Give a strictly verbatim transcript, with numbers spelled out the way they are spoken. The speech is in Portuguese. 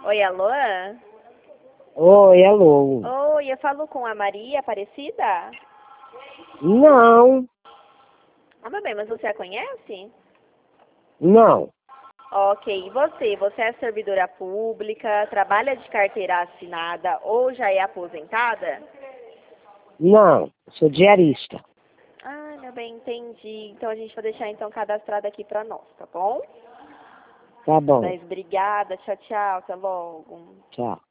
Oi, alô? Oi, alô. Oi, eu falo com a Maria Aparecida? Não, Ah, meu bem, mas você a conhece? não, Ok, e você? Você é servidora pública, trabalha de carteira assinada ou já é aposentada? não. Sou diarista. Ah, meu bem, entendi. Então a gente vai deixar então cadastrado aqui pra nós, tá bom? Tá bom. Mas obrigada, tchau, tchau, até logo. Tchau.